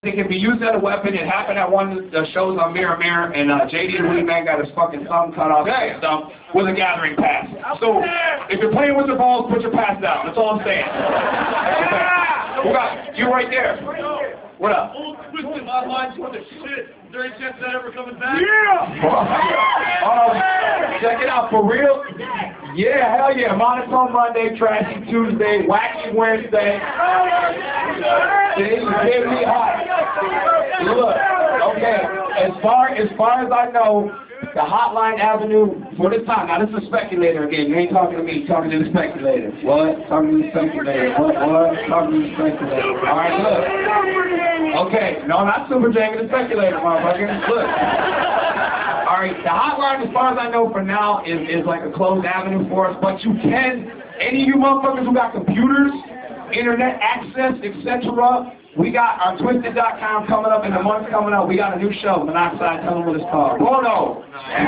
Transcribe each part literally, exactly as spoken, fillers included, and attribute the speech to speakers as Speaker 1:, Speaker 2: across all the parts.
Speaker 1: It can be used as a weapon. It happened at one of the shows on Mirror Mirror, and uh, J D the Weed Man got his fucking thumb cut off and stuff with a gathering pass. So, if you're playing with your balls, put your pass down. That's all I'm saying. Okay. Who got you right there? What up?
Speaker 2: Old Twisted Hotline's for the shit. Is there any chance of that ever coming back?
Speaker 1: Yeah! Um, check it out, for real? Yeah, hell yeah. Monotone Monday, Trashy Tuesday, Wacky Wednesday. See, you gave me hot. Look, okay, as far, as far as I know, the Hotline Avenue, for the time, now this is a speculator again, you ain't talking to me, you're talking to the speculator. What? Talking to the speculator. What? What? Talking to the speculator. Alright, look. Okay, no, not Super J, the speculator, motherfucker. Look. Alright, the Hotline, as far as I know for now, is, is like a closed avenue for us, but you can, any of you motherfuckers who got computers, internet access, et cetera, we got our Twisted dot com coming up in the months coming up. We got a new show, Monoxide. Tell them what it's called. Bono.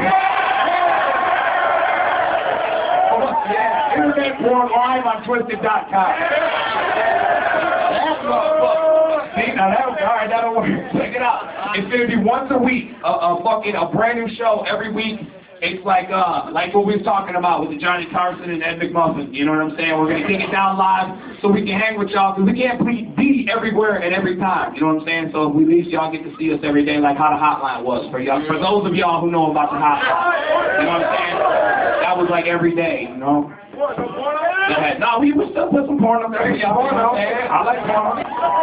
Speaker 1: Yeah, internet porn live on Twisted dot com. That's motherfucker. See, now that, all right, that'll work. Check it out. It's gonna be once a week, a, a fucking a brand new show every week. It's like uh like what we was talking about with the Johnny Carson and Ed McMuffin. You know what I'm saying? We're gonna take it down live so we can hang with y'all, because we can't be everywhere and every time. You know what I'm saying? So we at least y'all get to see us every day, like how the Hotline was for y'all. For those of y'all who know about the Hotline, you know what I'm saying? That was like every day, you know. Yeah, no, we would still put some porn up there. Y'all know. I like porn.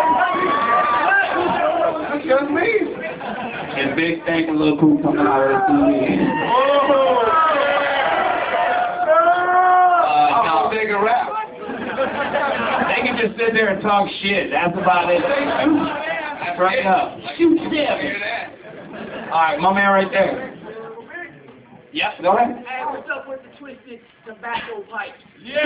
Speaker 1: That's just me. And big thank and little cool coming out of the T V. Oh! Uh, no, big a rap. They can just sit there and talk shit. That's about it. Straight up. Shoot them. Alright, my man right there. Yep, go ahead.
Speaker 3: Hey, what's up with the Twisted Tobacco Pipe?
Speaker 1: Yeah!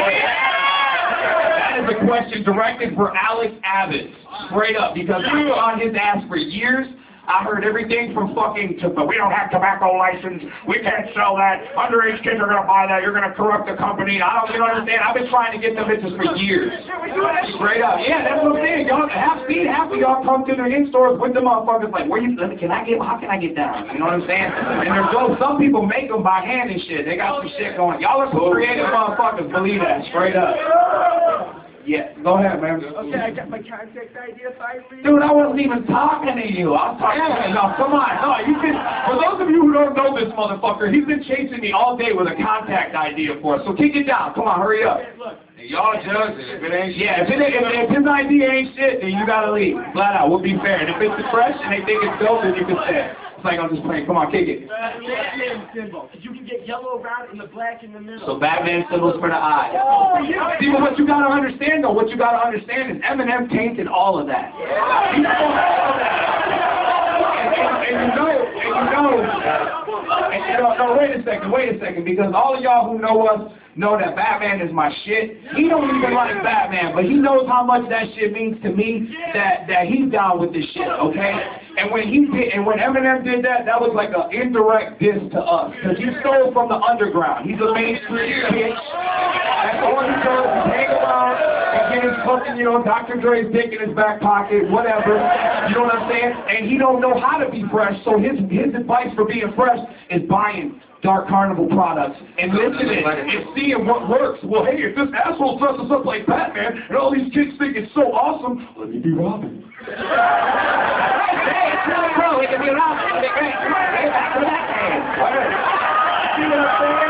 Speaker 1: That is a question directed for Alex Abbott. Straight up, because I've been on his ass for years. I heard everything from fucking to, but we don't have tobacco license, we can't sell that, underage kids are gonna buy that, you're gonna corrupt the company. I don't, you know what I'm saying? I've been trying to get them bitches for years. Straight up. Yeah, that's what I'm saying. Y'all have seen half of y'all come to their in-stores with the motherfuckers like, where you, can I get, how can I get down? You know what I'm saying? And there's those, some people make them by hand and shit. They got some shit going. Y'all are some creative motherfuckers, believe that, straight up. Yeah, go ahead, man.
Speaker 3: Okay, I got my contact idea finally.
Speaker 1: Dude, I wasn't even talking to you. I was talking to you. No, come on. No, you can. For those of you who don't know this motherfucker, he's been chasing me all day with a contact idea for us. So kick it down. Come on, hurry up.
Speaker 2: Y'all judge it. If it ain't
Speaker 1: yeah, if, it ain't, if, if his idea ain't shit, then you gotta leave. Flat out. We'll be fair. And if it's fresh and they think it's dope, then you can say it. It's like I'm just playing. Come on, kick it.
Speaker 3: Batman symbol. You can get yellow around and the black in the middle.
Speaker 1: So Batman symbols for the eye. Oh, yeah. See, but what you gotta understand though, what you gotta understand is Eminem tainted all of that. Yeah. He stole all of that. And, and, and you know, and you know, and you know, no, wait a second, wait a second, because all of y'all who know us know that Batman is my shit. He don't even like Batman, but he knows how much that shit means to me, that, that he's down with this shit, okay? And when he did, and when Eminem did that, that was like an indirect diss to us, because he stole from the underground. He's a mainstream bitch. That's all he does is hang around and get his fucking, you know, Doctor Dre's dick in his back pocket, whatever. You know what I'm saying? And he don't know how to be fresh, so his, his advice for being fresh is buying Dark Carnival products and listening and seeing what works. Well, hey, if this asshole dresses up like Batman and all these kids think it's so awesome, let me be Robin. Hey, it's really cool. We can be Robin. It'll be great. Hey, back to Batman. See what I'm saying?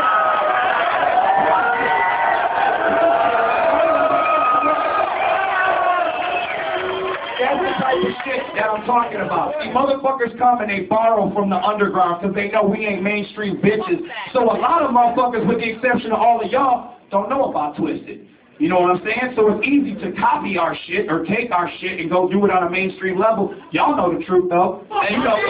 Speaker 1: That's the type of shit that I'm talking about. These motherfuckers come and they borrow from the underground because they know we ain't mainstream bitches. So a lot of motherfuckers, with the exception of all of y'all, don't know about Twisted. You know what I'm saying? So it's easy to copy our shit or take our shit and go do it on a mainstream level. Y'all know the truth though. And you know,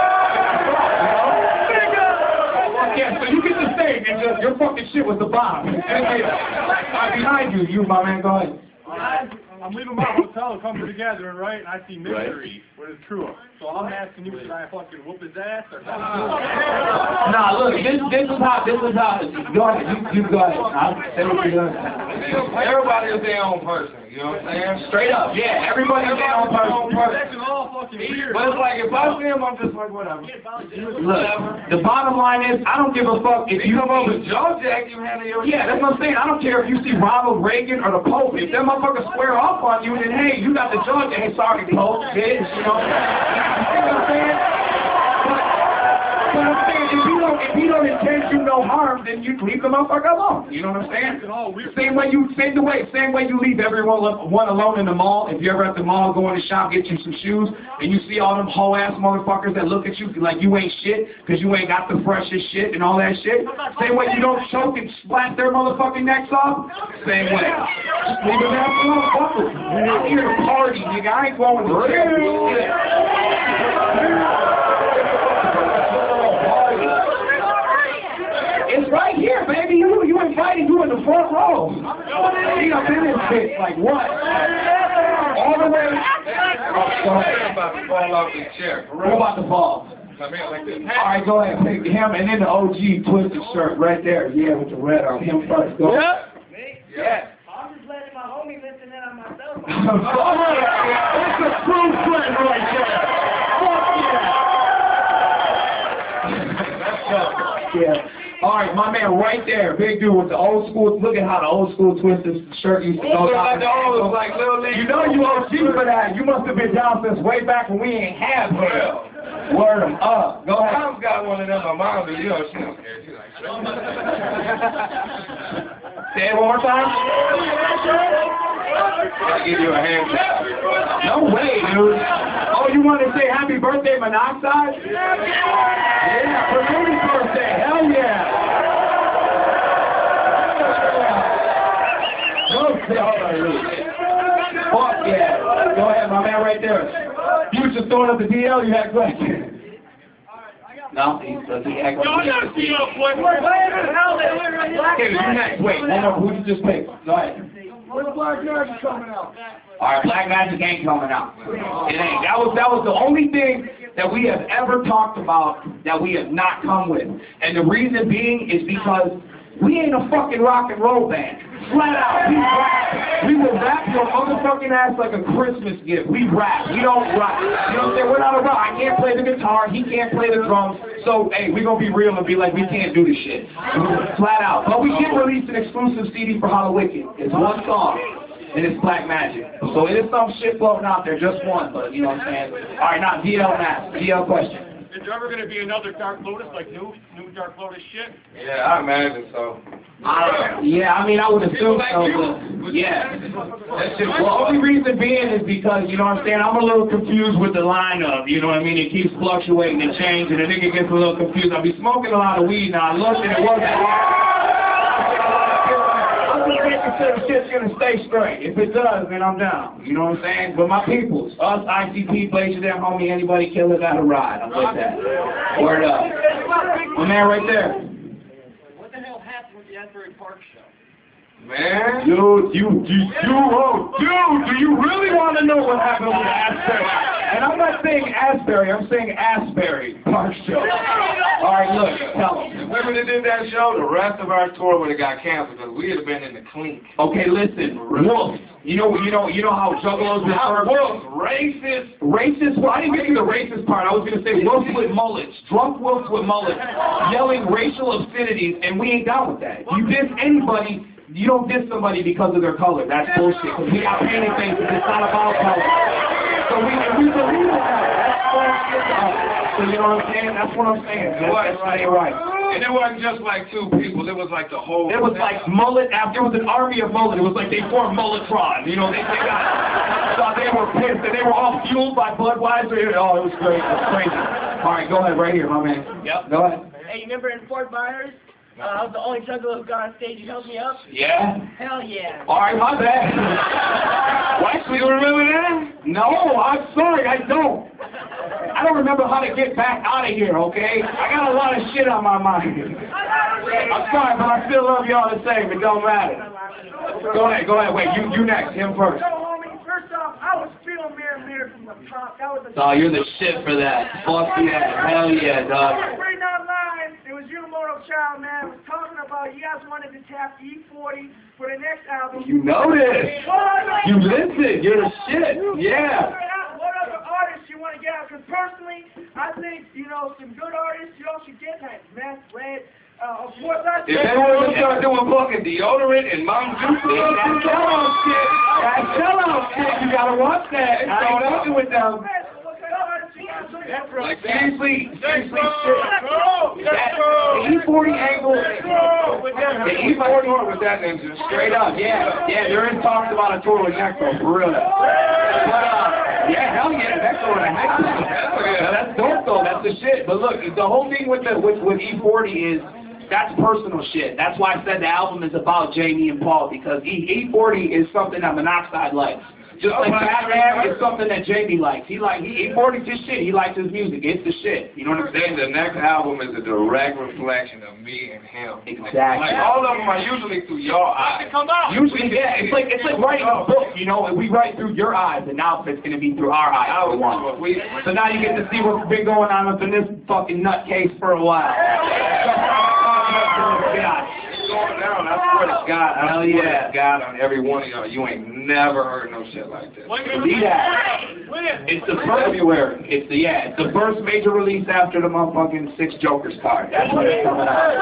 Speaker 1: yeah, so you get the stage and just, your fucking shit was the bomb. I'm behind you, you my man, go ahead.
Speaker 2: I'm leaving my hotel, coming together, right? And I see Mystery with his crew. So I'm asking you, should I fucking whoop his ass or not?
Speaker 1: Nah, look, this this is how this is how. Go ahead, you, you go ahead. I'll say what you're doing.
Speaker 2: Everybody is their own person.
Speaker 4: You know what I'm saying?
Speaker 1: Straight up, yeah. Everybody's their own personal person.
Speaker 2: That's all fucking weird.
Speaker 4: But it's like, if I see him, I'm just like, whatever.
Speaker 1: Look, the bottom line is, I don't give a fuck if you
Speaker 4: You come over
Speaker 1: see...
Speaker 4: with Joe Jack, you handle your
Speaker 1: Yeah, that's what I'm saying. I don't care if you see Ronald Reagan or the Pope. If them motherfuckers square off on you, then hey, you got the judge. Hey, sorry, Pope, bitch, you know? You see what I'm saying? But, but I'm saying, if you don't, if you don't intend you no harm, then you leave the motherfucker alone. You know what I'm saying? Same way you, same the way, same way you leave everyone one alone in the mall. If you're ever at the mall, go in the shop, get you some shoes, and you see all them hoe ass motherfuckers that look at you like you ain't shit, because you ain't got the freshest shit and all that shit. Same way you don't choke and splat their motherfucking necks off. Same way. Just leave them alone, fuck them. I'm here to party, nigga. I ain't going to jail. It's right here, baby. You you invited you in the front row. See, I'm in this bitch. Like what? All the way.
Speaker 4: I'm about to fall off his chair.
Speaker 1: We're about to fall.
Speaker 4: Come here like this.
Speaker 1: All right, go ahead. Pick him and then the O G twisted shirt right there. Yeah, with the red on. Him first. Go.
Speaker 4: Yeah. Yeah.
Speaker 3: I'm just letting my homie listen in on myself.
Speaker 1: That's a true friend right there. Fuck yeah. Yeah. All right, my man right there, big dude with the old school. Look at how the old school twisted shirt used to go down.
Speaker 4: Like the old, like little league.
Speaker 1: You know you O G for that. You must have been down since way back when we ain't have hair. Word them up. Go
Speaker 4: My
Speaker 1: ahead.
Speaker 4: mom's got one of them. My mom, you know, she don't care. She like,
Speaker 1: Say it one more time.
Speaker 4: I'll give you a hand job.
Speaker 1: No way, dude. Oh, you want to say happy birthday, Monoxide? Yeah, for Rudy's birthday. Hell yeah. Go say hold on, Rudy. Fuck yeah. Go ahead, my man right there. You was just throwing up the D L, you had questions. No, he's uh, he act like
Speaker 2: Yo, I gotta see your boy.
Speaker 1: Okay, you next. Wait, one more. Who you just picked? Go ahead.
Speaker 3: When the Black Magic coming out?
Speaker 1: All right, Black Magic ain't coming out. It ain't. That was that was the only thing that we have ever talked about that we have not come with, and the reason being is because we ain't a fucking rock and roll band. Flat out, we rap. We will rap your motherfucking ass like a Christmas gift. We rap. We don't rock. You know what I'm saying? We're not a rock. I can't play the guitar. He can't play the drums. So, hey, we're going to be real and be like, we can't do this shit. Flat out. But we did release an exclusive C D for Halloween. It's one song, and it's Black Magic. So it is some shit floating out there, just one, but you know what I'm saying? All right, now, D L Mask. D L question.
Speaker 2: Is there ever gonna be another Dark Lotus like new, new Dark Lotus shit?
Speaker 4: Yeah, I imagine so.
Speaker 1: Uh, yeah, I mean, I would assume so, but yeah.
Speaker 4: That shit
Speaker 1: Well, the only reason being is because, you know what I'm saying, I'm a little confused with the lineup, you know what I mean? It keeps fluctuating and changing, and the nigga gets a little confused. I'll be smoking a lot of weed now. I looked and it wasn't. I'm just making sure the shit's gonna stay straight. If it does, then I'm down. You know what I'm saying? But my peoples, us, I C P, Blazer, that homie, anybody killer, got a ride. I'm with that. Word up. My man right there.
Speaker 3: What the hell happened with the Asbury Park show?
Speaker 4: Man.
Speaker 1: Dude, you, you, you, oh, dude, do you really want to know what happened with Asbury? And I'm not saying Asbury, I'm saying Asbury Park Show. All right, look, tell them.
Speaker 4: If we would have did that show, the rest of our tour would have got canceled because we would have been in the clink.
Speaker 1: Okay, listen, wolf. You know, you know, you know how juggalos refer
Speaker 4: Wolves, racist.
Speaker 1: Racist? Well, I didn't get to the racist part. I was going to say wolves with mullets, drunk wolves with mullets, yelling racial obscenities, and we ain't down with that. You diss anybody. You don't diss somebody because of their color. That's bullshit. Because we got painted faces. It's not about color. So we, we believe in that. That's bullshit to us. So you know what I'm saying? That's what I'm saying. That's, that's right. right.
Speaker 4: And it wasn't just like two people. It was like the whole.
Speaker 1: It was like mullet. There was an army of mullet. It was like they formed Mulletron. You know, they, they got. So they were pissed, and they were all fueled by Budweiser. Oh, it was great. It was crazy. All right, go ahead, right here, my man. Yep. Go ahead.
Speaker 3: Hey, you remember in Fort Myers? Uh, I was the only juggler who got on stage and helped me up.
Speaker 1: Yeah.
Speaker 3: Hell yeah.
Speaker 1: All right, my bad. What? You remember that? No, I'm sorry, I don't. I don't remember how to get back out of here, okay? I got a lot of shit on my mind. I'm sorry, but I still love y'all the same. It don't matter. Go ahead, go ahead. Wait, you you next. Him first.
Speaker 3: So, homie, first off, I was feeling mirror mirror from the top. That was the
Speaker 1: Oh, you're the shit for that. Fuck yeah. Hell yeah, dog.
Speaker 3: Right online, it was Yamamoto Child, man, was talking about you guys wanted to tap E forty for the next album.
Speaker 1: You know this.
Speaker 3: What
Speaker 1: You listen. You're the shit. Yeah.
Speaker 3: What other artists you want to get out? Because personally, I think, you know, some good artists you all should get, like Meth, Red. Uh, of course, I
Speaker 4: If they want to start doing fucking deodorant and Mountain Dew,
Speaker 1: That sellout shit. That sellout shit. You gotta watch that. I ain't fucking with them. Like seriously, seriously, shit. That, the E forty angle, the E forty
Speaker 4: with that ninja.
Speaker 1: straight up, yeah, yeah. There is talks about a tour with Necro, for real. But uh, yeah, hell yeah, Necro and a heck yeah. That's dope though. That's the shit. But look, the whole thing with the with with E forty is. That's personal shit. That's why I said the album is about Jamie and Paul, because E forty is something that Monoxide likes. Just like Batman is something that Jamie likes. He like he E forty's his shit. He likes his music. It's the shit. You know what I'm saying?
Speaker 4: The next album is a direct reflection of me and him.
Speaker 1: Exactly.
Speaker 4: Like all of them are usually through your eyes.
Speaker 1: Usually, yeah. It's like it's like writing a book. You know, we write through your eyes, and now it's gonna be through our eyes. For one. So now you get to see what's been going on up in this fucking nutcase for a while.
Speaker 4: Going down, I swear to God, I
Speaker 1: Hell
Speaker 4: swear
Speaker 1: yeah.
Speaker 4: to God on every one of y'all, you ain't never heard no shit like this.
Speaker 1: See that? It's the first February. It's the yeah. It's the first major release after the motherfucking Six Jokers card. That's when it's coming out.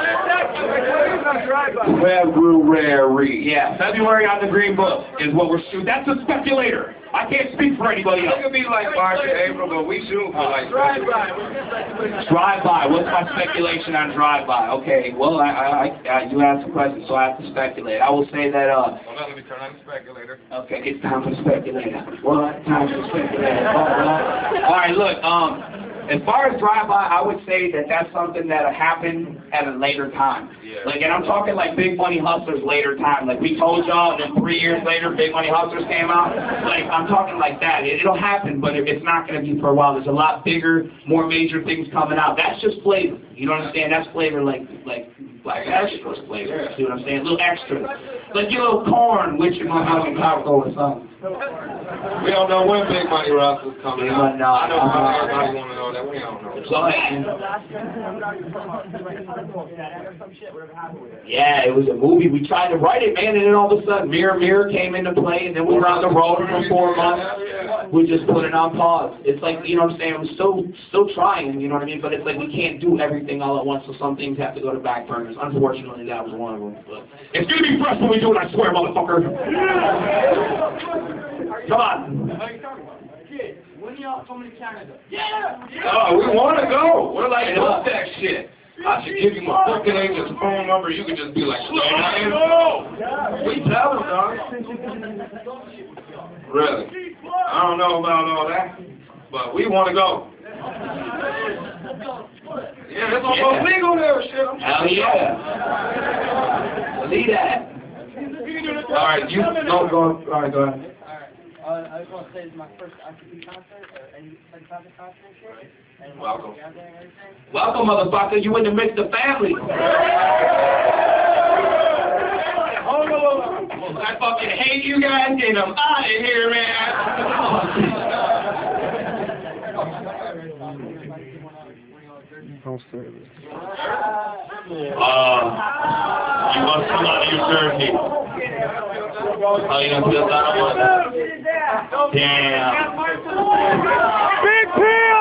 Speaker 1: February. Yeah, February on the Green Book is what we're shooting. That's a speculator. I can't speak for anybody else.
Speaker 4: It could be like March or April, but we shoot for like
Speaker 3: Drive-by.
Speaker 1: Drive-by. What's my speculation on drive-by? Okay, well, I, I, I, you asked a question, so I have to speculate. I will say that, uh...
Speaker 4: Well, now let me turn on the speculator.
Speaker 1: Okay, it's time for speculator. What? Time for speculator. All right, look, um... as far as drive-by, I would say that that's something that'll happen at a later time.
Speaker 4: Yeah.
Speaker 1: Like, and I'm talking like Big Money Hustlers later time. Like, we told y'all, and then three years later, Big Money Hustlers came out. Like, I'm talking like that. It, it'll happen, but it, it's not going to be for a while. There's a lot bigger, more major things coming out. That's just flavor. You know what I'm saying? That's flavor like, like, like extras flavor. See what I'm saying? A little extras. Like your little corn with your motherfucking taco or something.
Speaker 4: We don't know when Big Money Hustlers coming
Speaker 1: Yeah,
Speaker 4: out.
Speaker 1: no,
Speaker 4: I know
Speaker 1: uh,
Speaker 4: everybody want to know that. We don't know.
Speaker 1: So, yeah, it was a movie. We tried to write it, man, and then all of a sudden, Mirror Mirror came into play, and then we were on the road for four months. We just put it on pause. It's like, you know what I'm saying, we're still, still trying, you know what I mean, but it's like we can't do everything all at once, so some things have to go to back burners. Unfortunately, that was one of them. But it's going to be fresh when we do it, I swear, motherfucker. Come on.
Speaker 3: When y'all coming to Canada?
Speaker 4: Oh, we want to go. We're like, fuck that shit. I should give you my fucking agent's phone number. You can just be like, man, we tell them, dog. Really? I don't know about all that, but we want to go. Yeah, that's almost legal there, shit. I'm
Speaker 1: Hell yeah. See that.
Speaker 4: All right, you
Speaker 1: Go, go, all right, go ahead.
Speaker 3: Uh, I just want to say this is my first I C P concert, or any like concert concert and shit. And
Speaker 4: Welcome.
Speaker 3: and everything.
Speaker 1: Welcome, motherfucker. You in the midst of family. I fucking hate you guys, and I'm out of here, man. Uh, you must come out of your jersey. Oh, you gonna put that on? Damn. Big Peel!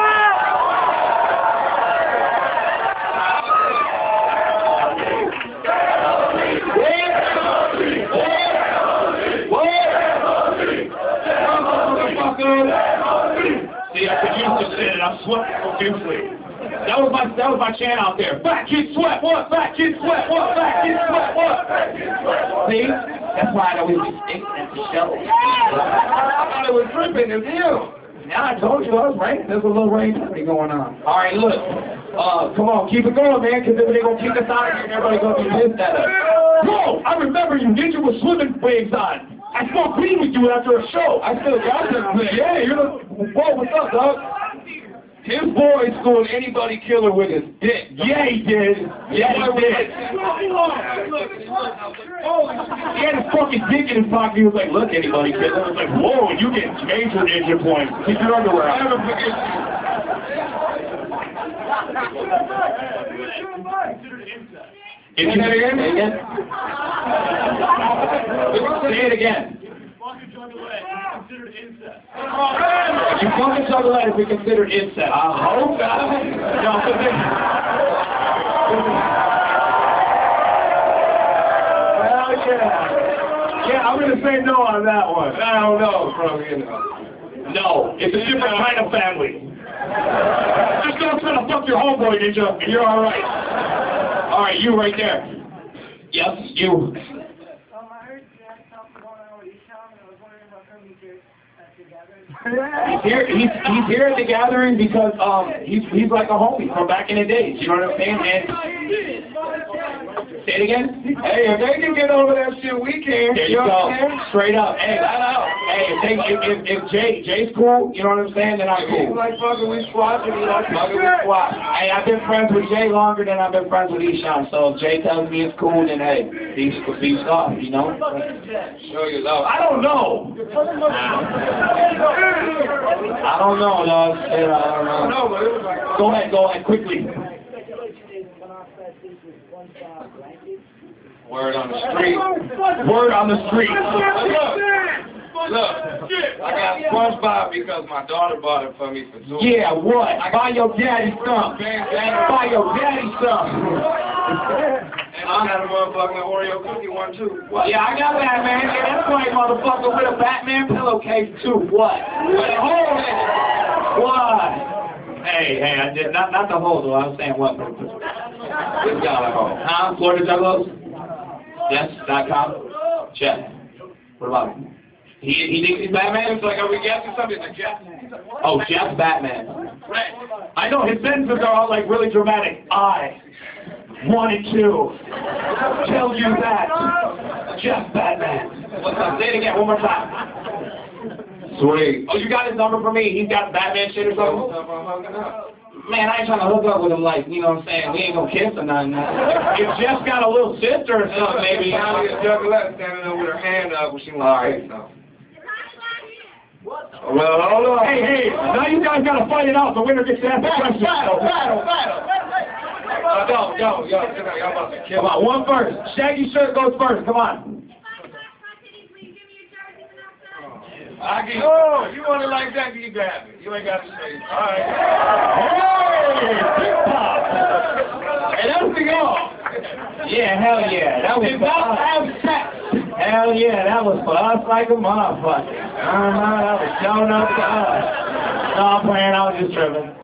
Speaker 1: See, I could use this shit and I'm sweating profusely. That was my that was my chant out there. Fat kid sweat, what? Fat kid sweat, what? Fat kid sweat, what? See? That's why I always be stinking at the show.
Speaker 4: I thought it was dripping in you.
Speaker 1: Now I told you I was right. There's a little rain going on. All right, look. Uh, come on, keep it going, man, because they're gonna kick us out of here and everybody's gonna be pissed at us. Bro, I remember you ninja with swimming wigs on. I smoked weed with you after a show. I still got them. Yeah, you're the whoa, what's up, dog?
Speaker 4: His boy schooled anybody killer with his dick.
Speaker 1: Yeah, he did. Yeah, he did. He had his fucking dick in his pocket. He was like, look, anybody killer. I was like, whoa, you get major ninja points. Keep your underwear on. If you say it again? Say it again. If you fuck a juggler, it'd be considered incest. I hope not. No, Hell yeah. Yeah, I'm going to say no on that one.
Speaker 4: I don't know, bro. You know.
Speaker 1: No, it's a different kind of family. Just don't try to fuck your homeboy, Ninja, and you're alright. Alright, you right there. Yes, you.
Speaker 3: Um, I heard you had something going on with Esham, and I was wondering about coming here at the gathering.
Speaker 1: He's here. He's he's here at the gathering because um he's he's like a homie from back in the days. You know what I'm saying? And say it again.
Speaker 4: Hey, if they can get over that shit, we can.
Speaker 1: There you go. Straight up. Hey,
Speaker 4: Shout out.
Speaker 1: hey, if, they, if, if, if Jay Jay's cool, you know what I'm saying? Then I'm
Speaker 4: He's
Speaker 1: cool.
Speaker 4: like fucking with squats and he like fucking with squats.
Speaker 1: Hey, I've been friends with Jay longer than I've been friends with Esham. So if Jay tells me it's cool, then hey, he's he's soft, you know.
Speaker 4: Show your love.
Speaker 1: I don't know. I don't know, dog. Shit, I don't know.
Speaker 4: No, but it was like,
Speaker 1: Go ahead, go ahead, quickly.
Speaker 4: word on the street.
Speaker 1: Word on the street.
Speaker 4: Look, I got SpongeBob because my daughter bought it for me for two.
Speaker 1: Yeah, what? Buy your daddy some. Buy your daddy some.
Speaker 4: And I got a motherfucking Oreo cookie one too. What?
Speaker 1: Yeah, I got that, man. Yeah, that's right, motherfucker, with a Batman pillowcase too. What? With a hole in it. What? Hey, hey, I did not not the hole though. I was saying what?
Speaker 4: This got a hole.
Speaker 1: Huh? Florida Juggalos? Yes. Dot com. Check. What about him? He he thinks he's Batman.
Speaker 4: It's like, are we guessing something? Like Jeff?
Speaker 1: Oh, Jeff's Batman. I know his sentences are all like really dramatic. I wanted to tell you that Jeff Batman. What's up? Say it again one more time.
Speaker 4: Sweet.
Speaker 1: Oh, you got his number for me? He's got Batman shit or something? Man, I ain't trying to hook up with him like, you know what I'm saying? We ain't gonna kiss or nothing. If Jeff's got a little sister or something, maybe.
Speaker 4: Now a juggalette standing there with her hand up when she wants to say something. Well, hold on.
Speaker 1: Hey, hey, now you guys gotta fight it out. The winner gets to ask the question.
Speaker 3: Battle, battle, battle.
Speaker 4: Uh, yo, yo, yo, y'all about to kill
Speaker 1: Come on, one first. Shaggy shirt goes first. Come on.
Speaker 4: I get, oh, you want it like that, you grab it. You ain't got to say, all right.
Speaker 1: Hey, TikTok. Hey, that's the goal. Yeah, hell yeah. That was for us. Have sex. Hell yeah, that was for us like a motherfucker. Uh-huh, that was showing up to us. No, I'm playing. I was just tripping.